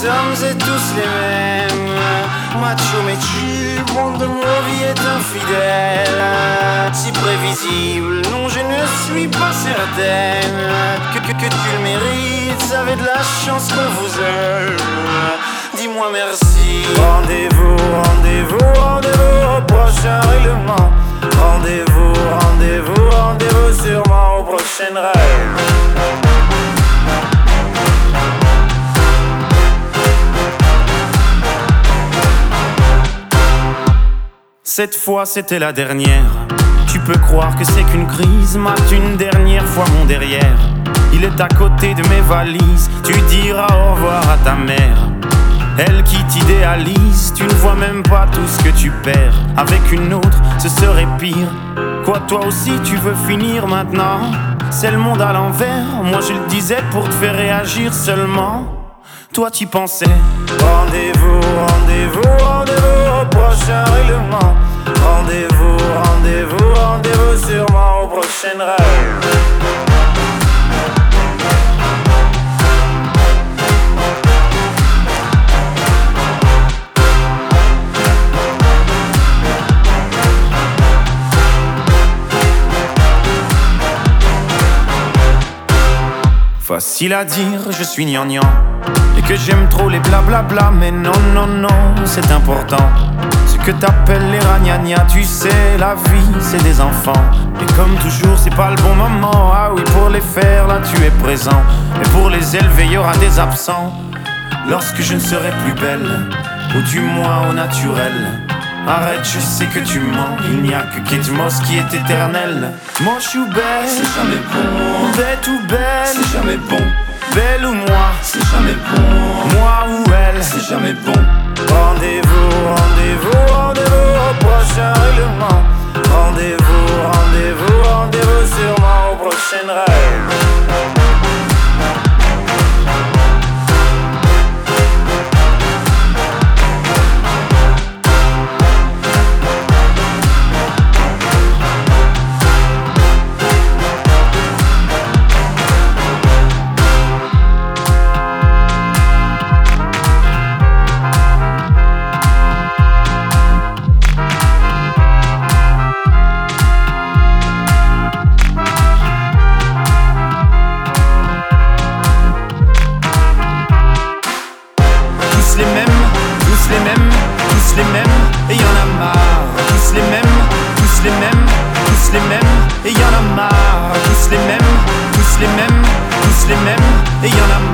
hommes est tous les mêmes. Macho mais tu, monde de mon vie est infidèle. Si prévisible, non je ne suis pas certaine que tu le mérites, avez de la chance qu'on vous aime. Dis-moi merci. Rendez-vous, rendez-vous, rendez-vous au prochain règlement. Rendez-vous, rendez-vous, rendez-vous sûrement au prochain rêve. Cette fois c'était la dernière. Tu peux croire que c'est qu'une crise, mate une dernière fois mon derrière. Il est à côté de mes valises, tu diras au revoir à ta mère. Elle qui t'idéalise, tu ne vois même pas tout ce que tu perds. Avec une autre, ce serait pire. Quoi, toi aussi tu veux finir maintenant? C'est le monde à l'envers, moi je le disais pour te faire réagir seulement. Toi t'y pensais. Rendez-vous, rendez-vous, rendez-vous au prochain règlement. Rendez-vous, rendez-vous, rendez-vous sûrement au prochain rêve. Facile à dire, je suis gnangnan et que j'aime trop les blablabla. Mais non, non, non, c'est important. Ce que t'appelles les ragnagnas, tu sais, la vie, c'est des enfants. Et comme toujours, c'est pas le bon moment. Ah oui, pour les faire, là, tu es présent. Et pour les élever, y aura des absents. Lorsque je ne serai plus belle, ou du moins au naturel. Arrête, je sais que tu mens. Il n'y a que Kate Moss qui est éternelle. Moche ou belle, c'est jamais bon. Bête ou belle, c'est jamais bon. Belle ou moi, c'est jamais bon. Moi ou elle, c'est jamais bon. Rendez-vous, rendez-vous, rendez-vous au prochain règlement. Rendez-vous, rendez-vous, rendez-vous sûrement au prochain rêve. Les mêmes, et y'en a marre. Tous les mêmes, tous les mêmes, tous les mêmes, et y'en a marre. Tous les mêmes, tous les mêmes, tous les mêmes, et y'en a marre.